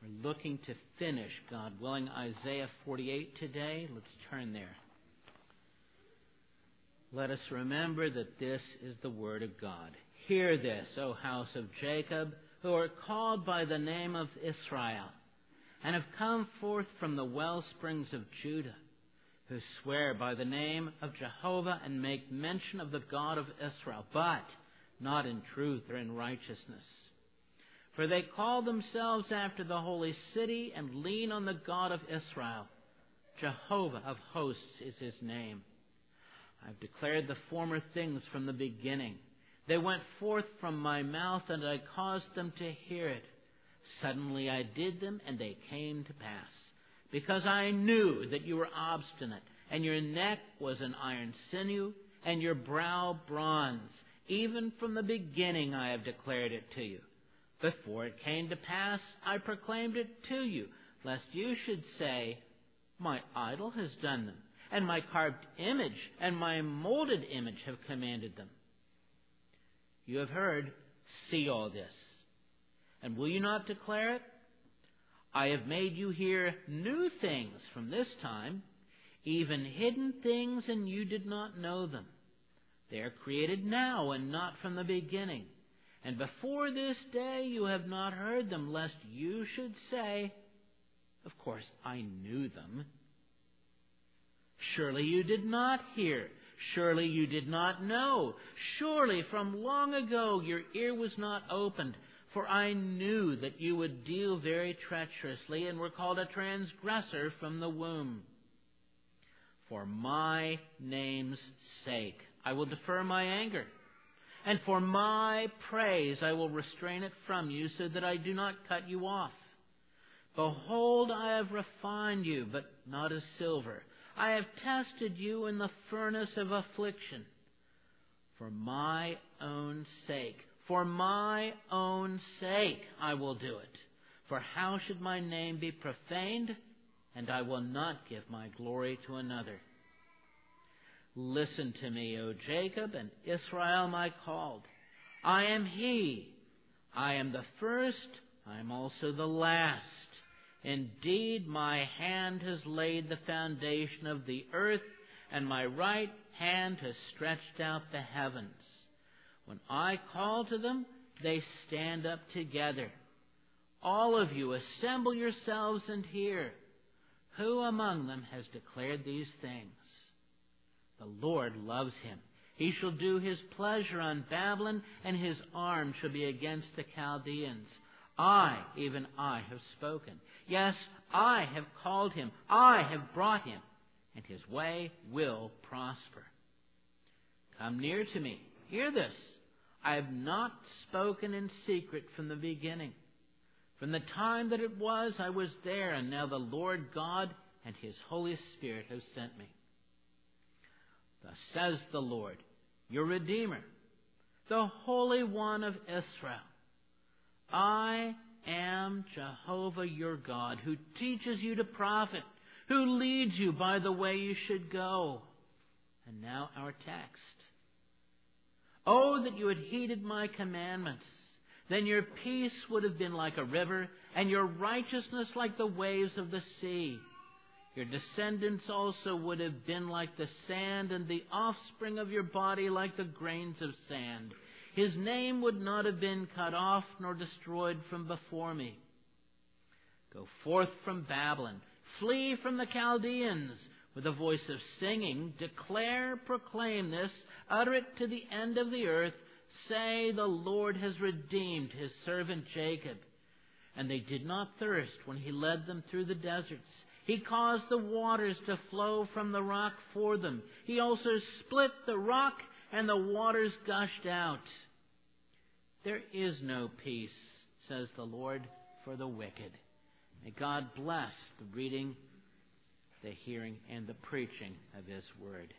We're looking to finish, God willing, Isaiah 48 today. Let's turn there. Let us remember that this is the Word of God. Hear this, O house of Jacob, who are called by the name of Israel, and have come forth from the wellsprings of Judah, who swear by the name of Jehovah and make mention of the God of Israel, but not in truth or in righteousness. For they call themselves after the holy city and lean on the God of Israel. Jehovah of hosts is his name. I've declared the former things from the beginning. They went forth from my mouth, and I caused them to hear it. Suddenly I did them, and they came to pass. Because I knew that you were obstinate, and your neck was an iron sinew, and your brow bronze. Even from the beginning I have declared it to you. Before it came to pass, I proclaimed it to you, lest you should say, my idol has done them, and my carved image and my molded image have commanded them. You have heard, see all this. And will you not declare it? I have made you hear new things from this time, even hidden things, and you did not know them. They are created now and not from the beginning. And before this day you have not heard them, lest you should say, of course I knew them. Surely you did not hear. Surely you did not know. Surely from long ago your ear was not opened. For I knew that you would deal very treacherously and were called a transgressor from the womb. For my name's sake I will defer my anger, and for my praise I will restrain it from you, so that I do not cut you off. Behold, I have refined you, but not as silver. I have tested you in the furnace of affliction. For my own sake I will do it. For how should my name be profaned? And I will not give my glory to another. Listen to me, O Jacob, and Israel my called. I am he. I am the first. I am also the last. Indeed, my hand has laid the foundation of the earth, and my right hand has stretched out the heavens. When I call to them, they stand up together. All of you assemble yourselves and hear. Who among them has declared these things? The Lord loves him. He shall do his pleasure on Babylon, and his arm shall be against the Chaldeans. I, even I, have spoken. Yes, I have called him. I have brought him, and his way will prosper. Come near to me. Hear this. I have not spoken in secret from the beginning. From the time that it was, I was there, and now the Lord God and his Holy Spirit have sent me. Thus says the Lord, your Redeemer, the Holy One of Israel. I am Jehovah your God, who teaches you to profit, who leads you by the way you should go. And now our text. Oh, that you had heeded my commandments. Then your peace would have been like a river, and your righteousness like the waves of the sea. Your descendants also would have been like the sand, and the offspring of your body like the grains of sand. His name would not have been cut off nor destroyed from before me. Go forth from Babylon. Flee from the Chaldeans. With a voice of singing, declare, proclaim this, utter it to the end of the earth. Say, the Lord has redeemed his servant Jacob. And they did not thirst when he led them through the deserts. He caused the waters to flow from the rock for them. He also split the rock, and the waters gushed out. There is no peace, says the Lord, for the wicked. May God bless the reading, the hearing, and the preaching of his word.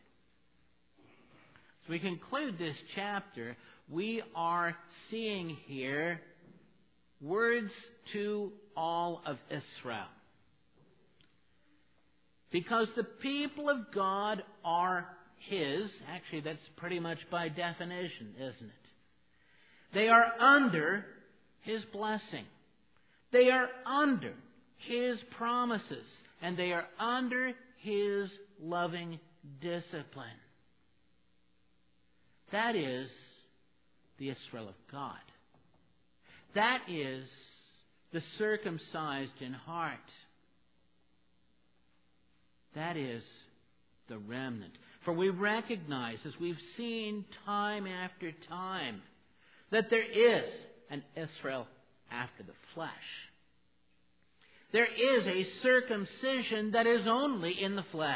As we conclude this chapter, we are seeing here words to all of Israel. Because the people of God are his. Actually, that's pretty much by definition, isn't it? They are under his blessing. They are under His promises, and they are under His loving discipline. That is the Israel of God. That is the circumcised in heart. That is the remnant. For we recognize, as we've seen time after time, that there is an Israel after the flesh. There is a circumcision that is only in the flesh.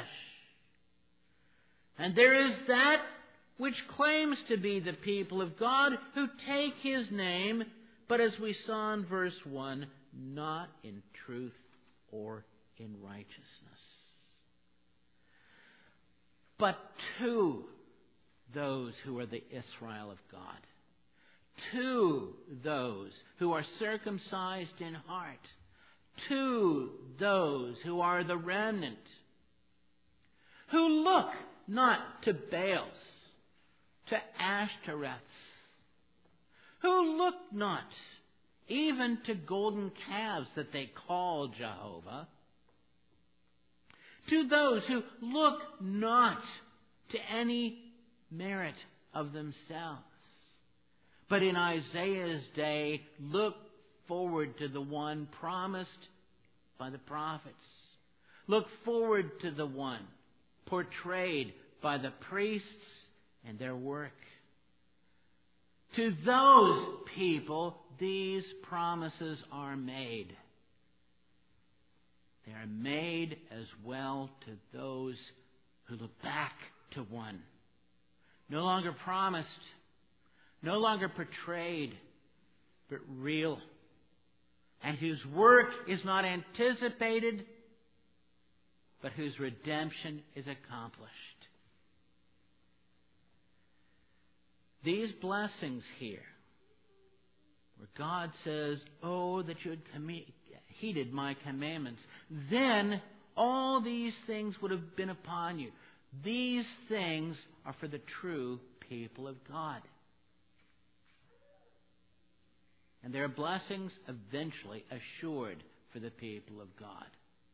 And there is that which claims to be the people of God who take His name, but as we saw in verse 1, not in truth or in righteousness. But to those who are the Israel of God, to those who are circumcised in heart, to those who are the remnant, who look not to Baals, to Ashtoreths, who look not even to golden calves that they call Jehovah, to those who look not to any merit of themselves, but in Isaiah's day look forward to the one promised by the prophets. Look forward to the one portrayed by the priests and their work. To those people, these promises are made. They are made as well to those who look back to one. No longer promised, no longer portrayed, but real. And whose work is not anticipated, but whose redemption is accomplished. These blessings here, where God says, "Oh, that you had heeded my commandments, then all these things would have been upon you." These things are for the true people of God. And there are blessings eventually assured for the people of God.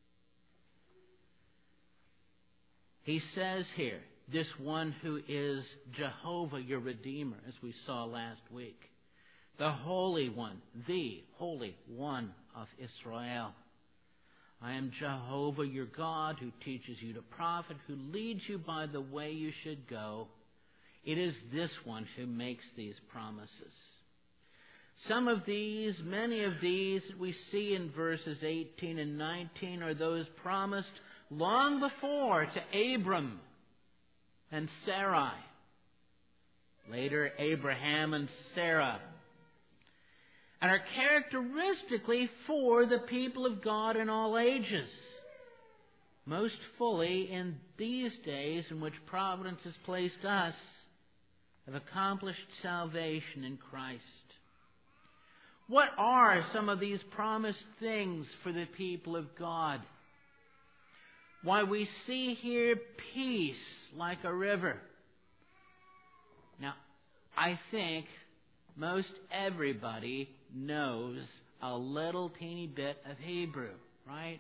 He says here, this one who is Jehovah, your Redeemer, as we saw last week. The Holy One, the Holy One of Israel. I am Jehovah, your God, who teaches you to profit, who leads you by the way you should go. It is this one who makes these promises. Some of these, many of these that we see in verses 18 and 19 are those promised long before to Abram and Sarai. Later, Abraham and Sarah. And are characteristically for the people of God in all ages. Most fully in these days in which providence has placed us, have accomplished salvation in Christ. What are some of these promised things for the people of God? Why, we see here peace like a river. Now, I think most everybody knows a little teeny bit of Hebrew, right?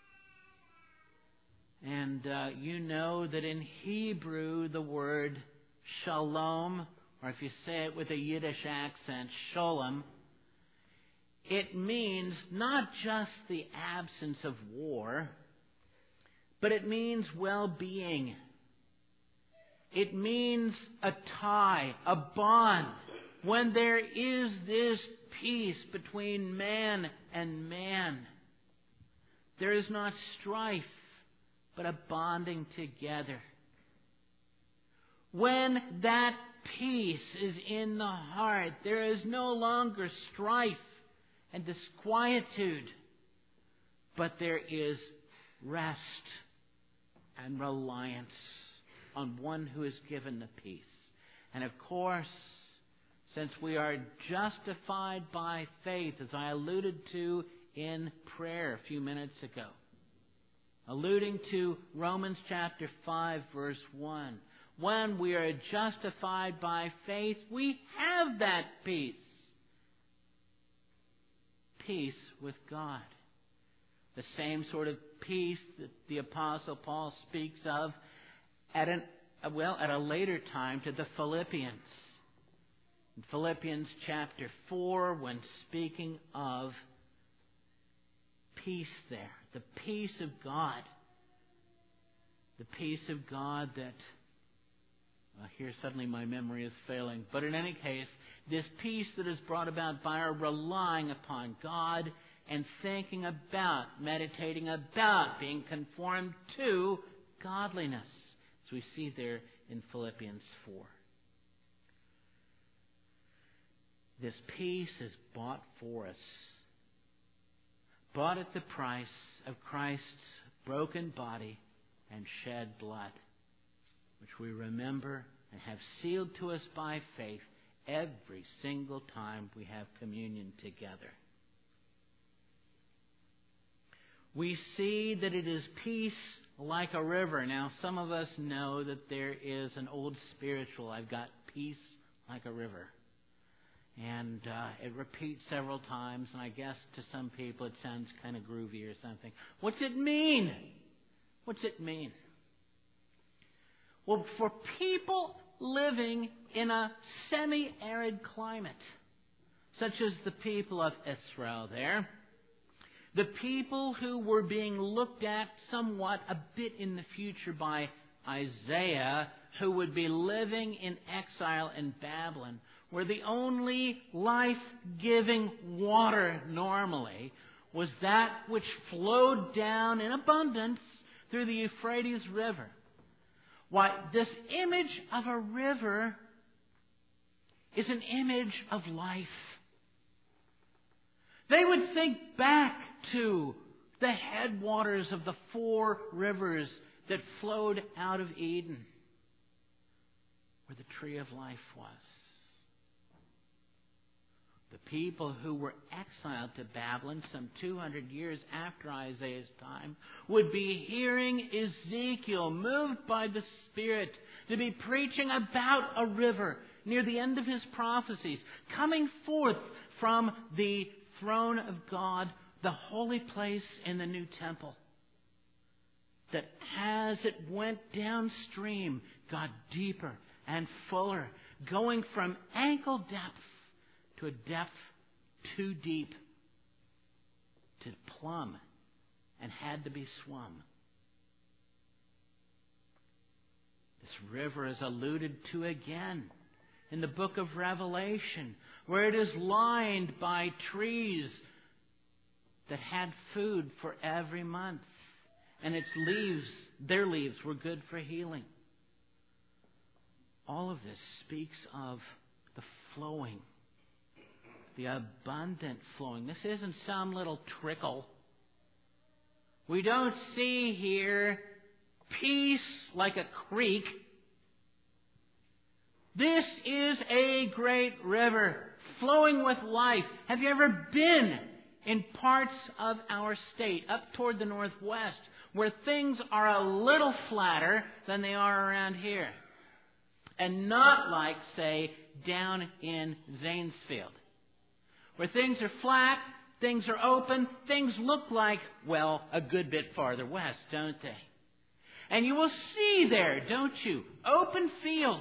And you know that in Hebrew the word shalom, or if you say it with a Yiddish accent, sholem, it means not just the absence of war, but it means well-being. It means a tie, a bond. When there is this peace between man and man, there is not strife, but a bonding together. When that peace is in the heart, there is no longer strife and disquietude, but there is rest and reliance on one who is given the peace. And of course, since we are justified by faith, as I alluded to in prayer a few minutes ago, alluding to Romans chapter 5, verse 1, when we are justified by faith, we have that peace. peace with God. The same sort of peace that the Apostle Paul speaks of at a later time to the Philippians. In Philippians chapter 4, when speaking of peace there, the peace of God. The peace of God that, here suddenly my memory is failing. But in any case, this peace that is brought about by our relying upon God and thinking about, meditating about, being conformed to godliness. As we see there in Philippians 4. This peace is bought for us. Bought at the price of Christ's broken body and shed blood, which we remember and have sealed to us by faith every single time we have communion together. We see that it is peace like a river. Now, some of us know that there is an old spiritual, I've got peace like a river. And it repeats several times, and I guess to some people it sounds kind of groovy or something. What's it mean? What's it mean? Well, for people living in a semi-arid climate, such as the people of Israel there, the people who were being looked at somewhat a bit in the future by Isaiah, who would be living in exile in Babylon, where the only life-giving water normally was that which flowed down in abundance through the Euphrates River. Why, this image of a river is an image of life. They would think back to the headwaters of the 4 rivers that flowed out of Eden, where the tree of life was. The people who were exiled to Babylon some 200 years after Isaiah's time would be hearing Ezekiel, moved by the Spirit, to be preaching about a river near the end of his prophecies, coming forth from the throne of God, the holy place in the new temple, that as it went downstream, got deeper and fuller, going from ankle depth to a depth too deep to plumb and had to be swum. This river is alluded to again in the book of Revelation, where it is lined by trees that had food for every month, and its leaves, their leaves, were good for healing. All of this speaks of the flowing, the abundant flowing. This isn't some little trickle. We don't see here peace like a creek. This is a great river flowing with life. Have you ever been in parts of our state, up toward the northwest, where things are a little flatter than they are around here? And not like, say, down in Zanesfield, where things are flat, things are open, things look like, well, a good bit farther west, don't they? And you will see there, don't you, open fields.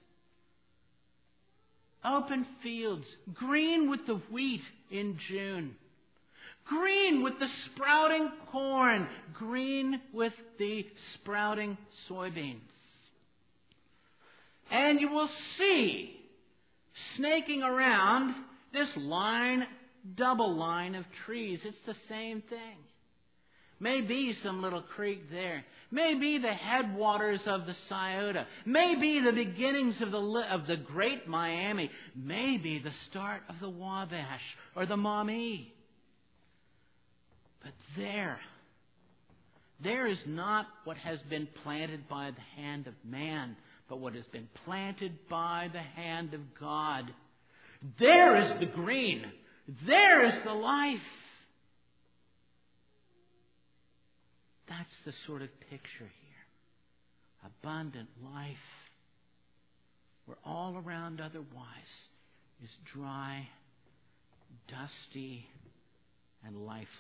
Open fields, green with the wheat in June, green with the sprouting corn, green with the sprouting soybeans. And you will see, snaking around, this line, double line of trees. It's the same thing. Maybe some little creek there. Maybe the headwaters of the Scioto. Maybe the beginnings of the Great Miami. Maybe the start of the Wabash or the Maumee. But there is not what has been planted by the hand of man, but what has been planted by the hand of God. There is the green. There is the life. That's the sort of picture here. Abundant life, where all around otherwise is dry, dusty, and lifeless.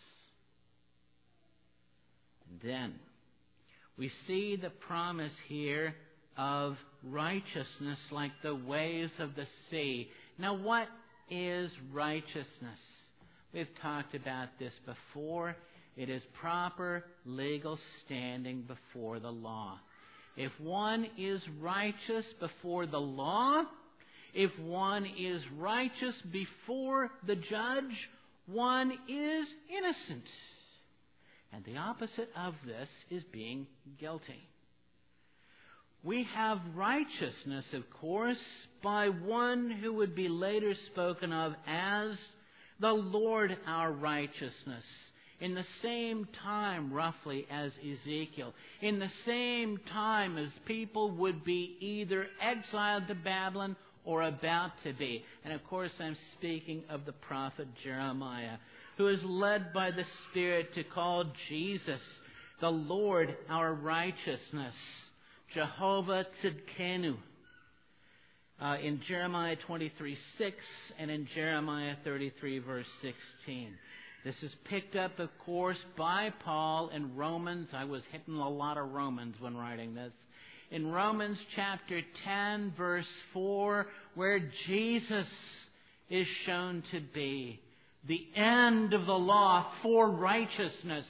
And then we see the promise here of righteousness like the waves of the sea. Now, what is righteousness? We've talked about this before. It is proper legal standing before the law. If one is righteous before the law, if one is righteous before the judge, one is innocent. And the opposite of this is being guilty. We have righteousness, of course, by one who would be later spoken of as the Lord our righteousness, in the same time, roughly, as Ezekiel, in the same time as people would be either exiled to Babylon or about to be. And of course, I'm speaking of the prophet Jeremiah, who is led by the Spirit to call Jesus the Lord our righteousness, Jehovah Tzidkenu, in Jeremiah 23:6 and in Jeremiah 33, verse 16. This is picked up, of course, by Paul in Romans. I was hitting a lot of Romans when writing this. In Romans chapter 10, verse 4, where Jesus is shown to be the end of the law for righteousness.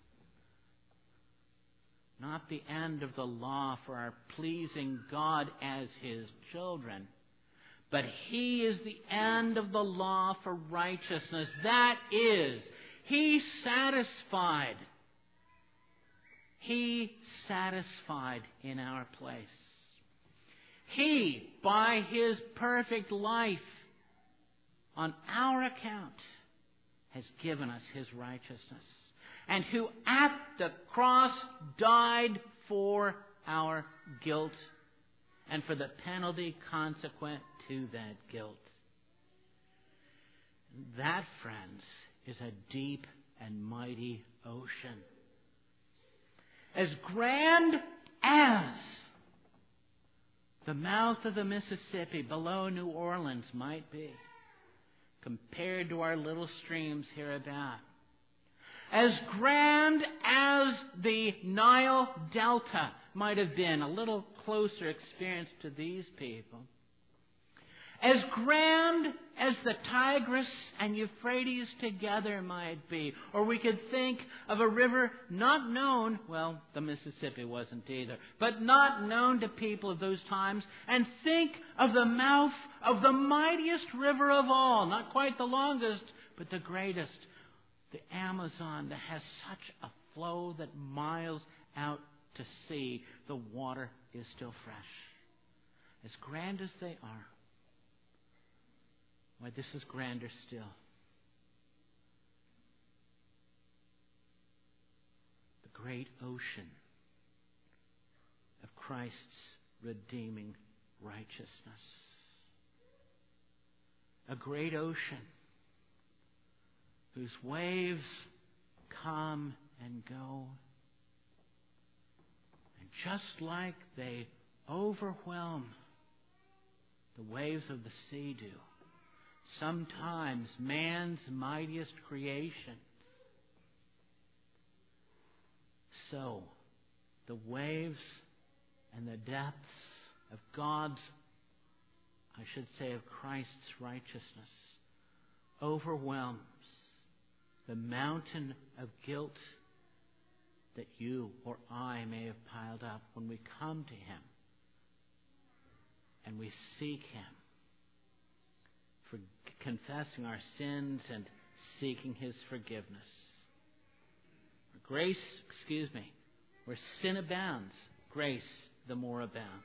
Not the end of the law for our pleasing God as His children, but He is the end of the law for righteousness. That is, He satisfied. He satisfied in our place. He, by His perfect life, on our account, has given us His righteousness. And who at the cross died for our guilt and for the penalty consequent to that guilt. That, friends, is a deep and mighty ocean. As grand as the mouth of the Mississippi below New Orleans might be, compared to our little streams hereabout, as grand as the Nile Delta might have been, a little closer experience to these people, as grand as the Tigris and Euphrates together might be, or we could think of a river not known, well, the Mississippi wasn't either, but not known to people of those times, and think of the mouth of the mightiest river of all, not quite the longest, but the greatest, the Amazon, that has such a flow that miles out to sea, the water is still fresh. As grand as they are, why, this is grander still. The great ocean of Christ's redeeming righteousness. A great ocean whose waves come and go. And just like they overwhelm the waves of the sea do, sometimes man's mightiest creation, so the waves and the depths of God's, I should say, of Christ's righteousness overwhelms the mountain of guilt that you or I may have piled up when we come to Him and we seek Him, for confessing our sins and seeking His forgiveness. Where sin abounds, grace the more abounds.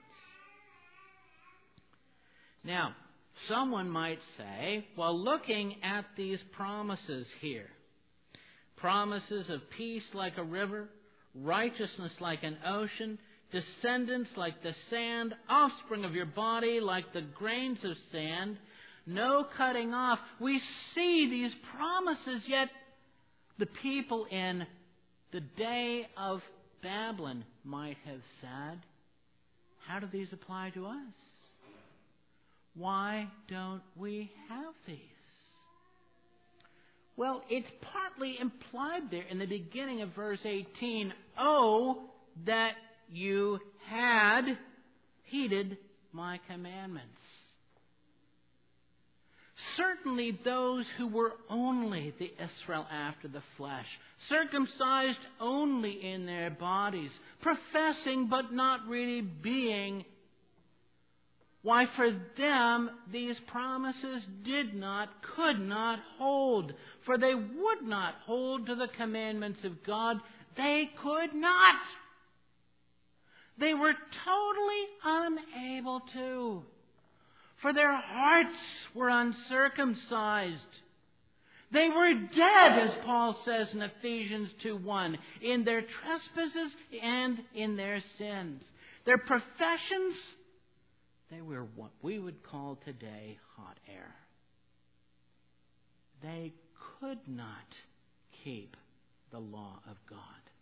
Now, someone might say, well, looking at these promises here, promises of peace like a river, righteousness like an ocean, descendants like the sand, offspring of your body like the grains of sand, no cutting off. We see these promises, yet the people in the day of Babylon might have said, how do these apply to us? Why don't we have these? Well, it's partly implied there in the beginning of verse 18. Oh, that you had heeded my commandments. Certainly those who were only the Israel after the flesh, circumcised only in their bodies, professing but not really being, why, for them these promises could not hold. For they would not hold to the commandments of God. They could not. They were totally unable to. For their hearts were uncircumcised. They were dead, as Paul says in Ephesians 2:1, in their trespasses and in their sins. Their professions, they were what we would call today hot air. They could not keep the law of God.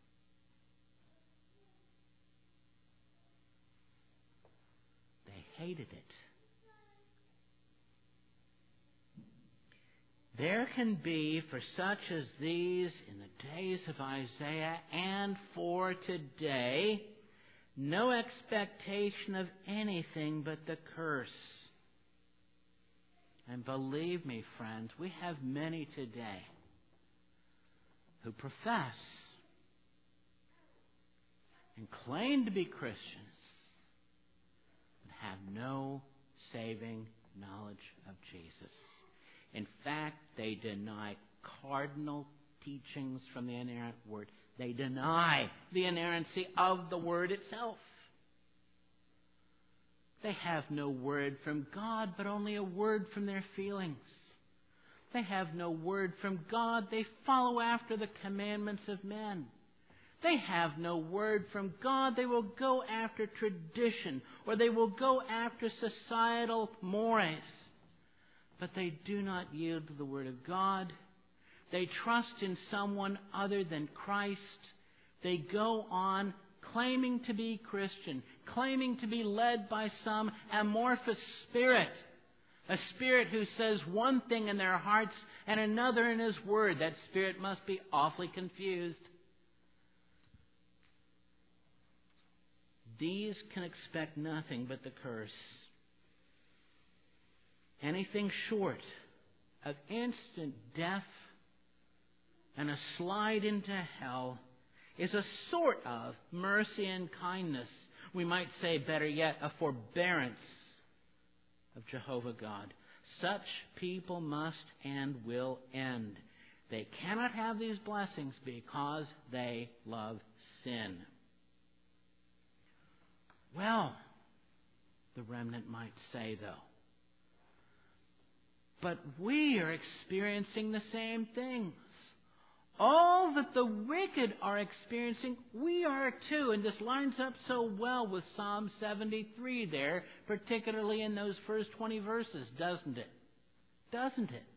They hated it. There can be, for such as these in the days of Isaiah and for today, no expectation of anything but the curse. And believe me, friends, we have many today who profess and claim to be Christians but have no saving knowledge of Jesus. In fact, they deny cardinal teachings from the inerrant Word. They deny the inerrancy of the Word itself. They have no word from God, but only a word from their feelings. They have no word from God. They follow after the commandments of men. They have no word from God. They will go after tradition, or they will go after societal mores. But they do not yield to the Word of God. They trust in someone other than Christ. They go on claiming to be Christian, claiming to be led by some amorphous spirit, a spirit who says one thing in their hearts and another in His Word. That spirit must be awfully confused. These can expect nothing but the curse. Anything short of instant death and a slide into hell is a sort of mercy and kindness. We might say, better yet, a forbearance of Jehovah God. Such people must and will end. They cannot have these blessings because they love sin. Well, the remnant might say, though, but we are experiencing the same things. All that the wicked are experiencing, we are too. And this lines up so well with Psalm 73 there, particularly in those first 20 verses, doesn't it? Doesn't it?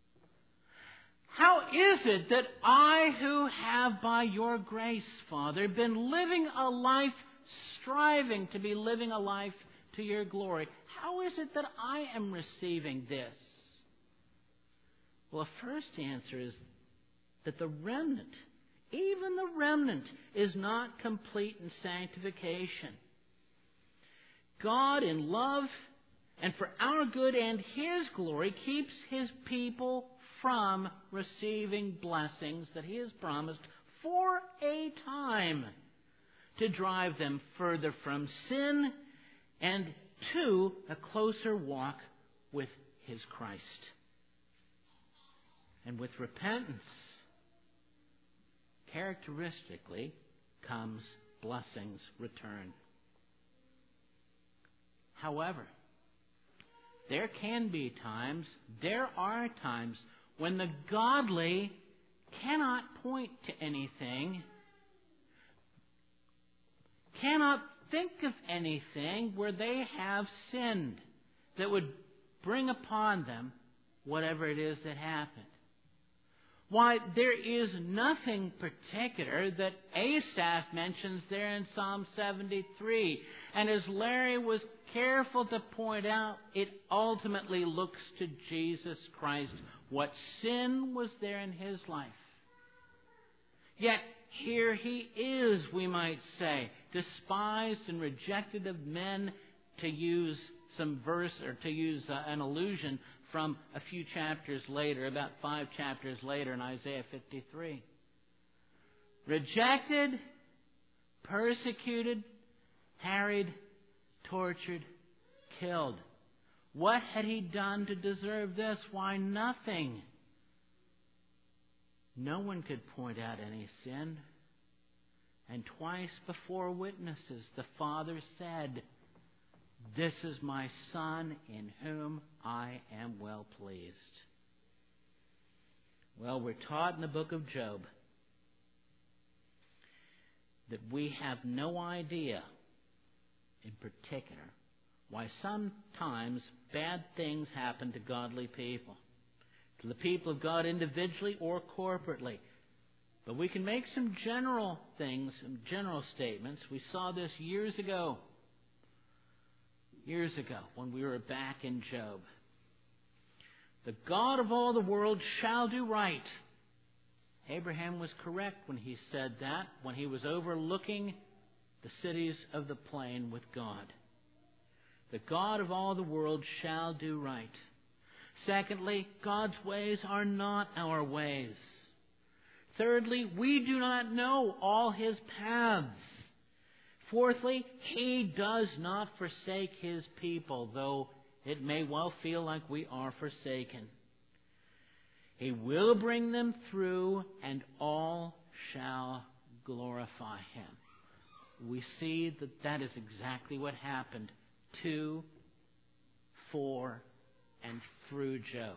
How is it that I, who have by your grace, Father, been living a life, striving to be living a life to your glory, how is it that I am receiving this? Well, the first answer is that the remnant, even the remnant, is not complete in sanctification. God, in love and for our good and His glory, keeps His people from receiving blessings that He has promised for a time to drive them further from sin and to a closer walk with His Christ. And with repentance, characteristically, comes blessings return. However, there are times when the godly cannot point to anything, cannot think of anything where they have sinned that would bring upon them whatever it is that happened. Why, there is nothing particular that Asaph mentions there in Psalm 73. And as Larry was careful to point out, it ultimately looks to Jesus Christ. what sin was there in his life. Yet here he is, we might say, despised and rejected of men, to use some verse, or to use an allusion from a few chapters later, about 5 chapters later in Isaiah 53. Rejected, persecuted, harried, tortured, killed. What had he done to deserve this? Why, nothing. No one could point out any sin. And twice before witnesses, the Father said, "This is my Son in whom I am well pleased." Well, we're taught in the book of Job that we have no idea, in particular, why sometimes bad things happen to godly people, to the people of God individually or corporately. But we can make some general things, some general statements. We saw this years ago when we were back in Job. The God of all the world shall do right. Abraham was correct when he said that, when he was overlooking the cities of the plain with God. The God of all the world shall do right. Secondly, God's ways are not our ways. Thirdly, we do not know all his paths. Fourthly, he does not forsake his people, though it may well feel like we are forsaken. He will bring them through, and all shall glorify him. We see that that is exactly what happened to, for, and through Job.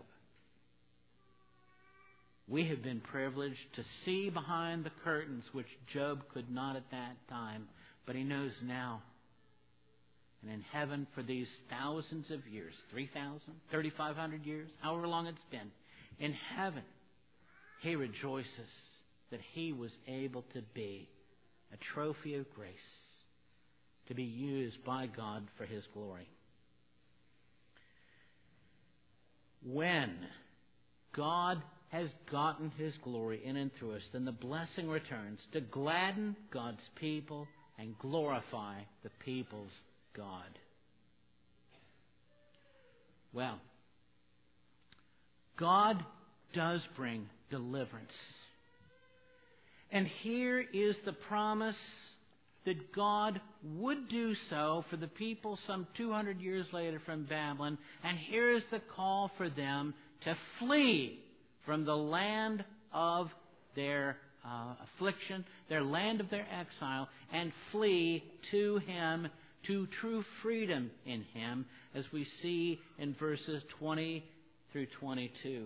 We have been privileged to see behind the curtains, which Job could not at that time, but he knows now. And in heaven, for these thousands of years, 3,000, 3,500 years, however long it's been, in heaven, he rejoices that he was able to be a trophy of grace, to be used by God for his glory. When God has gotten his glory in and through us, then the blessing returns to gladden God's people and glorify the people's God. Well, God does bring deliverance. And here is the promise that God would do so for the people some 200 years later from Babylon. And here is the call for them to flee from the land of their affliction, their land of their exile, and flee to him, to true freedom in him, as we see in verses 20 through 22.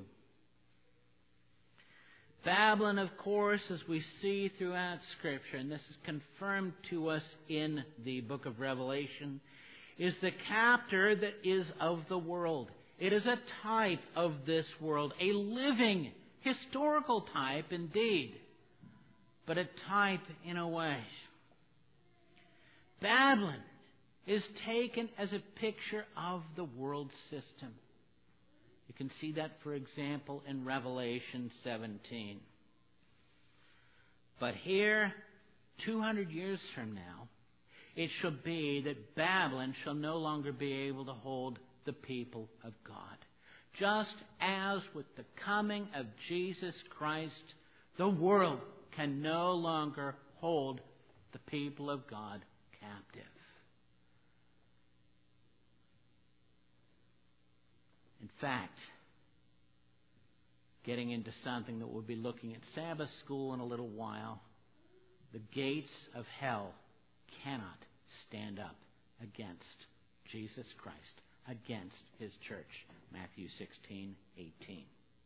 Babylon, of course, as we see throughout Scripture, and this is confirmed to us in the book of Revelation, is the captor that is of the world. It is a type of this world, a living, historical type indeed, but a type in a way. Babylon is taken as a picture of the world system. You can see that, for example, in Revelation 17. But here, 200 years from now, it shall be that Babylon shall no longer be able to hold the people of God. Just as with the coming of Jesus Christ, the world can no longer hold the people of God captive. In fact, getting into something that we'll be looking at Sabbath school in a little while, the gates of hell cannot stand up against Jesus Christ, against his church. Matthew 16:18.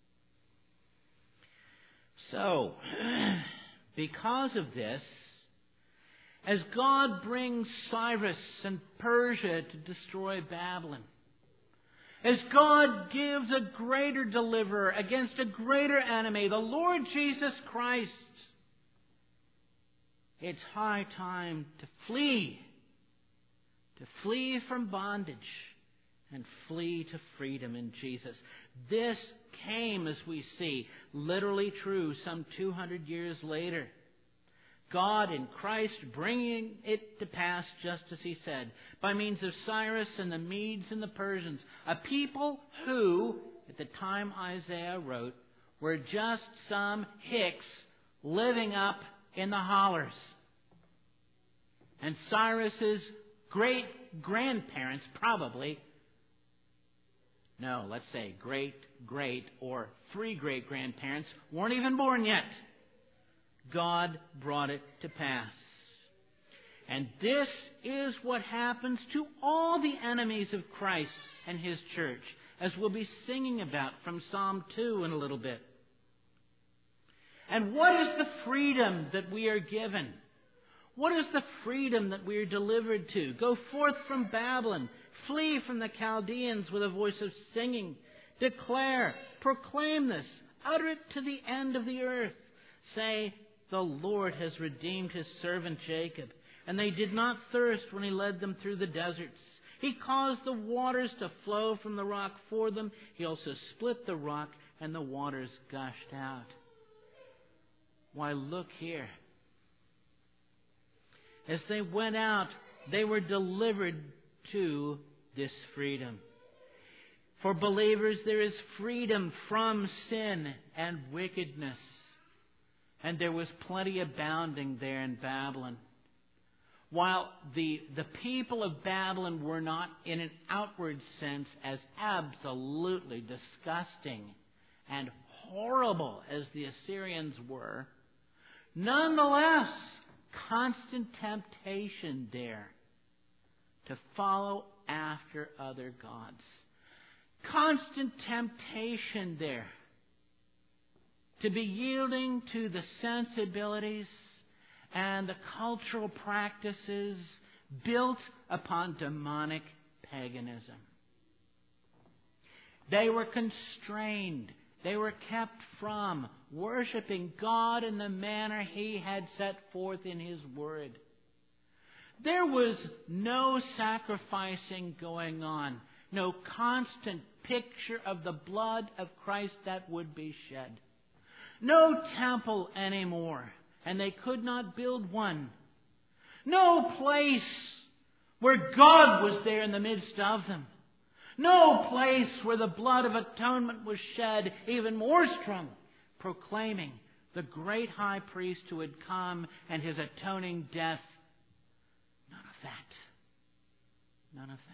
So, because of this, as God brings Cyrus and Persia to destroy Babylon, as God gives a greater deliverer against a greater enemy, the Lord Jesus Christ, it's high time to flee from bondage and flee to freedom in Jesus. This came, as we see, literally true some 200 years later. God in Christ bringing it to pass just as He said, by means of Cyrus and the Medes and the Persians, a people who, at the time Isaiah wrote, were just some hicks living up in the hollers. And Cyrus's great-grandparents probably, no, let's say great-great or 3 great-grandparents weren't even born yet. God brought it to pass. And this is what happens to all the enemies of Christ and His church, as we'll be singing about from Psalm 2 in a little bit. And what is the freedom that we are given? What is the freedom that we are delivered to? Go forth from Babylon. Flee from the Chaldeans with a voice of singing. Declare, proclaim this. Utter it to the end of the earth. Say, the Lord has redeemed His servant Jacob, and they did not thirst when He led them through the deserts. He caused the waters to flow from the rock for them. He also split the rock, and the waters gushed out. Why, look here. As they went out, they were delivered to this freedom. For believers, there is freedom from sin and wickedness. And there was plenty abounding there in Babylon. While the people of Babylon were not, in an outward sense, as absolutely disgusting and horrible as the Assyrians were, nonetheless, constant temptation there to follow after other gods. Constant temptation there to be yielding to the sensibilities and the cultural practices built upon demonic paganism. They were constrained. They were kept from worshiping God in the manner He had set forth in His Word. There was no sacrificing going on, no constant picture of the blood of Christ that would be shed. No temple anymore, and they could not build one. No place where God was there in the midst of them. No place where the blood of atonement was shed even more strongly, proclaiming the great high priest who had come and His atoning death. None of that. None of that.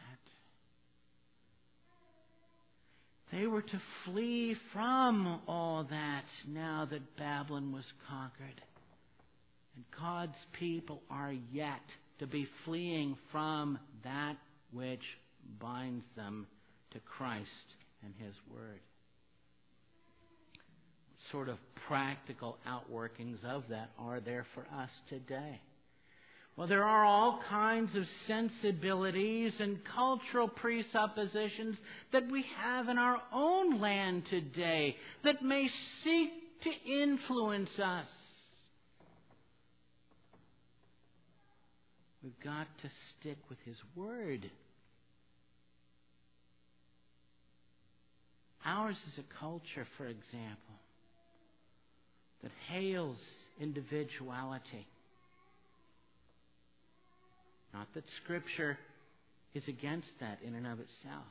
They were to flee from all that now that Babylon was conquered. And God's people are yet to be fleeing from that which binds them to Christ and His Word. What sort of practical outworkings of that are there for us today? Well, there are all kinds of sensibilities and cultural presuppositions that we have in our own land today that may seek to influence us. We've got to stick with His Word. Ours is a culture, for example, that hails individuality. Not that Scripture is against that in and of itself.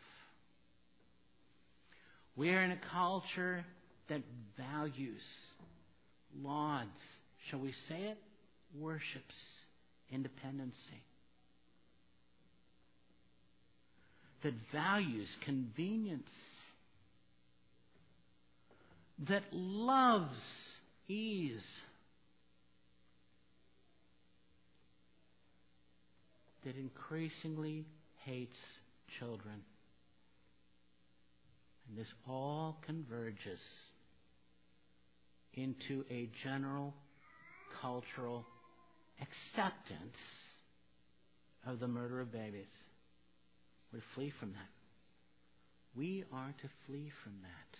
We are in a culture that values, lauds, shall we say it, worships independency. That values convenience. That loves ease. That increasingly hates children. And this all converges into a general cultural acceptance of the murder of babies. We flee from that. We are to flee from that.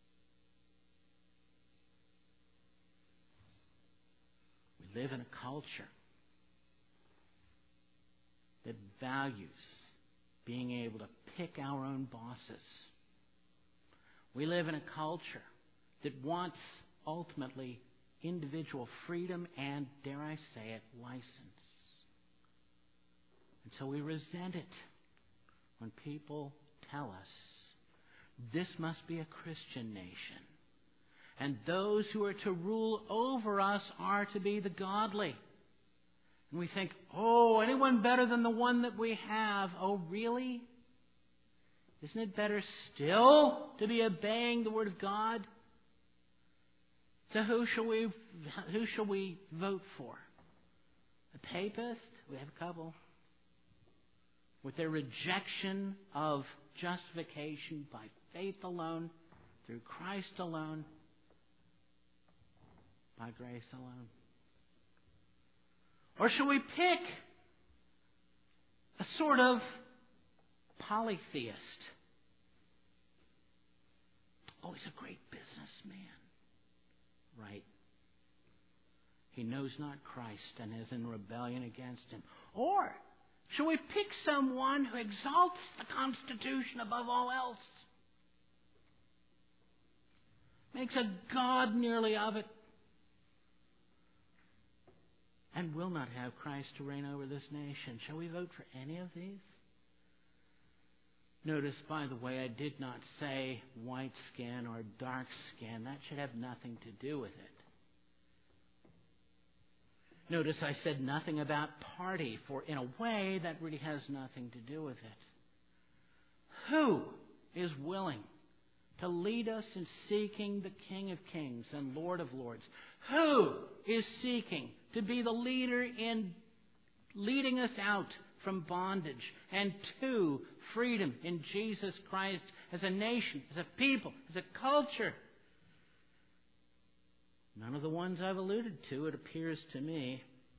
We live in a culture that values being able to pick our own bosses. We live in a culture that wants ultimately individual freedom and, dare I say it, license. And so we resent it when people tell us this must be a Christian nation, and those who are to rule over us are to be the godly. And we think, oh, anyone better than the one that we have? Oh, really? Isn't it better still to be obeying the Word of God? So who shall we vote for? A papist? We have a couple. With their rejection of justification by faith alone, through Christ alone, by grace alone. Or shall we pick a sort of polytheist? Oh, he's a great businessman. Right. He knows not Christ and is in rebellion against him. Or shall we pick someone who exalts the Constitution above all else? Makes a god nearly of it. And will not have Christ to reign over this nation. Shall we vote for any of these? Notice, by the way, I did not say white skin or dark skin. That should have nothing to do with it. Notice I said nothing about party, for in a way that really has nothing to do with it. Who is willing to lead us in seeking the King of Kings and Lord of Lords? Who is seeking to be the leader in leading us out from bondage and to freedom in Jesus Christ as a nation, as a people, as a culture? None of the ones I've alluded to, it appears to me.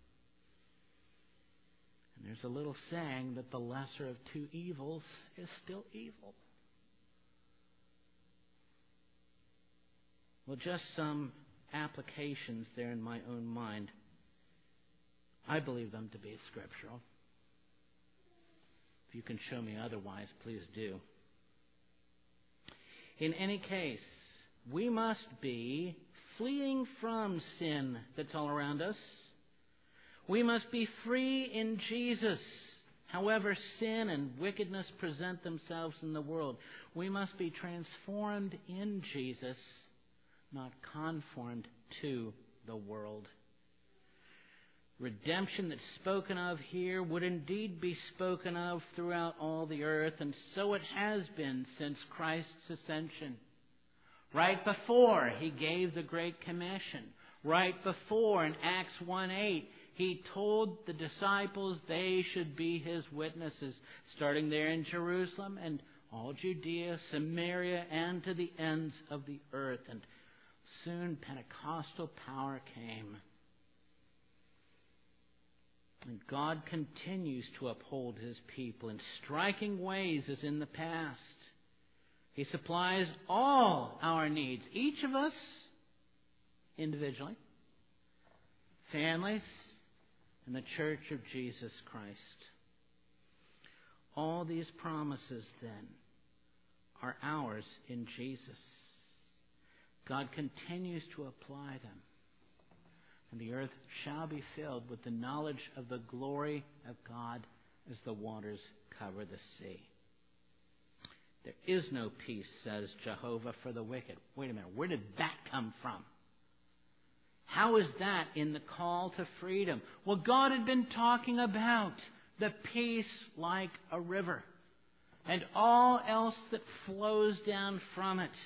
And there's a little saying that the lesser of two evils is still evil. Well, just some applications there in my own mind. I believe them to be scriptural. If you can show me otherwise, please do. In any case, we must be fleeing from sin that's all around us. We must be free in Jesus. However sin and wickedness present themselves in the world, we must be transformed in Jesus, not conformed to the world. Redemption that's spoken of here would indeed be spoken of throughout all the earth, and so it has been since Christ's ascension. Right before He gave the Great Commission, right before in Acts 1:8, He told the disciples they should be His witnesses, starting there in Jerusalem and all Judea, Samaria, and to the ends of the earth. And soon Pentecostal power came. And God continues to uphold His people in striking ways as in the past. He supplies all our needs, each of us individually, families, and the Church of Jesus Christ. All these promises, then, are ours in Jesus. God continues to apply them. And the earth shall be filled with the knowledge of the glory of God as the waters cover the sea. There is no peace, says Jehovah, for the wicked. Wait a minute, where did that come from? How is that in the call to freedom? Well, God had been talking about the peace like a river and all else that flows down from it.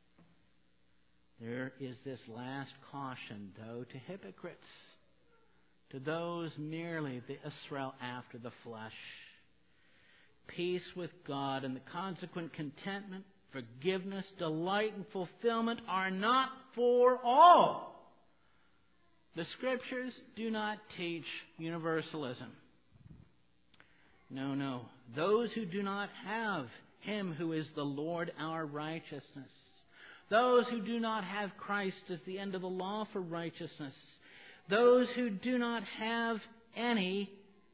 There is this last caution, though, to hypocrites, to those merely the Israel after the flesh. Peace with God and the consequent contentment, forgiveness, delight, and fulfillment are not for all. The Scriptures do not teach universalism. No. Those who do not have Him who is the Lord our righteousness, those who do not have Christ as the end of the law for righteousness, those who do not have any,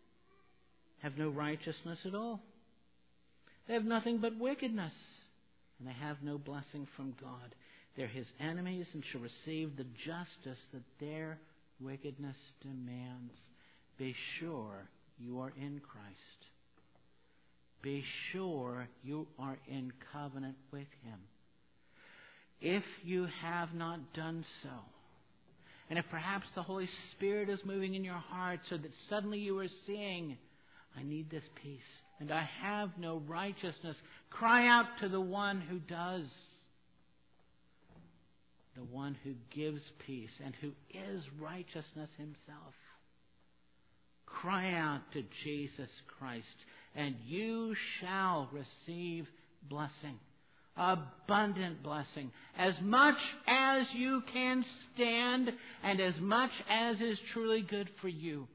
have no righteousness at all. They have nothing but wickedness. and they have no blessing from God. They're His enemies and shall receive the justice that their wickedness demands. Be sure you are in Christ. Be sure you are in covenant with Him. If you have not done so, and if perhaps the Holy Spirit is moving in your heart so that suddenly you are seeing, I need this peace, and I have no righteousness, cry out to the one who does. The one who gives peace and who is righteousness Himself. Cry out to Jesus Christ, and you shall receive blessing. Abundant blessing. As much as you can stand and as much as is truly good for you.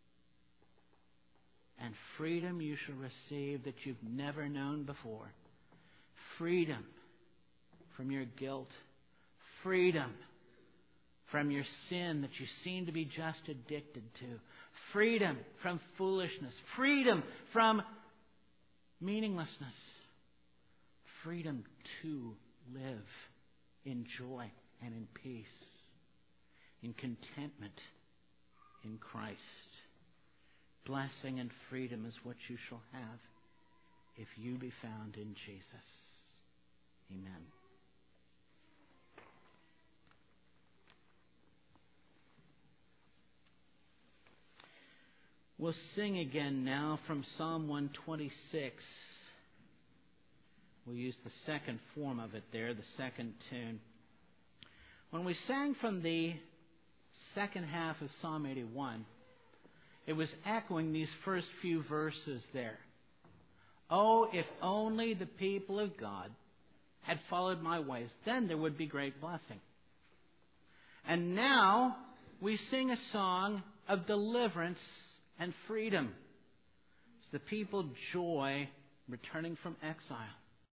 And freedom you shall receive that you've never known before. Freedom from your guilt. Freedom from your sin that you seem to be just addicted to. Freedom from foolishness. Freedom from meaninglessness. Freedom to live in joy and in peace, in contentment in Christ. Blessing and freedom is what you shall have if you be found in Jesus. Amen. We'll sing again now from Psalm 126. We'll use the second form of it there, the second tune. When we sang from the second half of Psalm 81, it was echoing these first few verses there. Oh, if only the people of God had followed my ways, then there would be great blessing. And now we sing a song of deliverance and freedom. It's the people joy returning from exile.